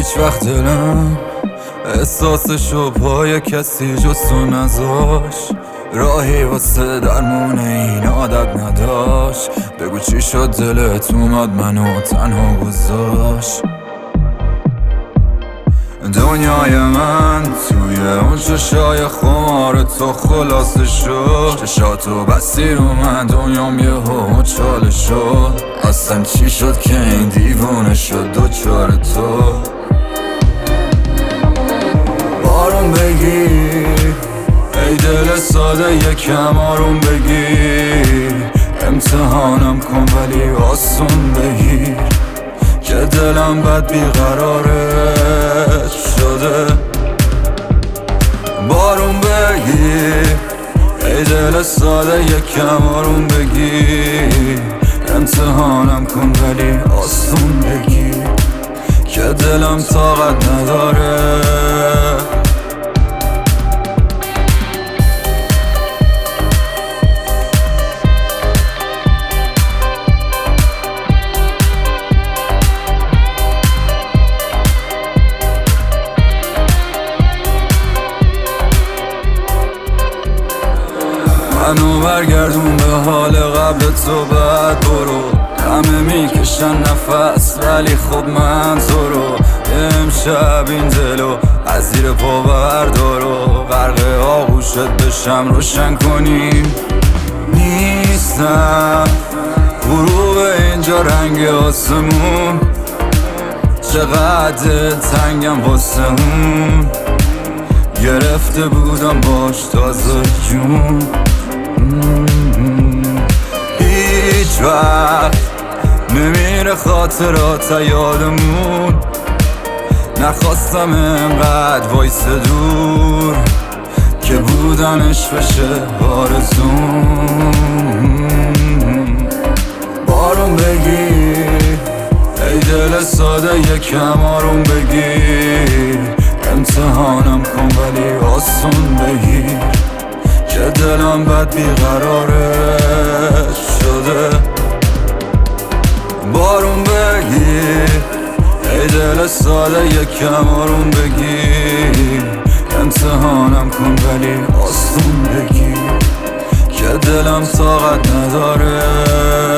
هیچ وقت دلم احساسشو پای کسی جز تو نذاش، راهی واسه درمون این عادت نداشت. بگو چی شد دلت اومد منو تنها گذاشت. دنیای من توی اون چشای خمار تو خلاصه شد، چشاتو بستی رو من دنیام یهو چاله شد. اصلا چی شد که این دیوونه شد دوچار تو؟ بارون بگیر ای دل ساده یکم آروم بگیر، امتحانم کن ولی آسون بگیر که دلم بد بیقرارت شده. بارون بگیر ای دل ساده یکم آروم بگیر، امتحانم کن ولی آسون بگیر که دلم طاقت نداره. منو برگردون به حال قبل تو، بعد برو. همه میکشن نفس ولی خب من تو رو امشب این دلو از زیر پا بردارو، غرق آغوشت بشم روشن کنیم. نیستم غروب اینجا رنگ آسمون، چقدر تنگم واسه اون، گرفته بودم باش تازه جون. هیچ وقت نمیره خاطرات یادمون، نخواستم انقدر وایس دور که بودنش بشه آرزون. بارون بگیر ای دل ساده یکم آروم بگیر، امتحانم کن ولی آسون بگیر که دلم بد بیقرارت شده. بارون بگیر ای دل ساده یکم آروم بگیر، امتحانم کن ولی آسون بگیر که دلم طاقت نداره.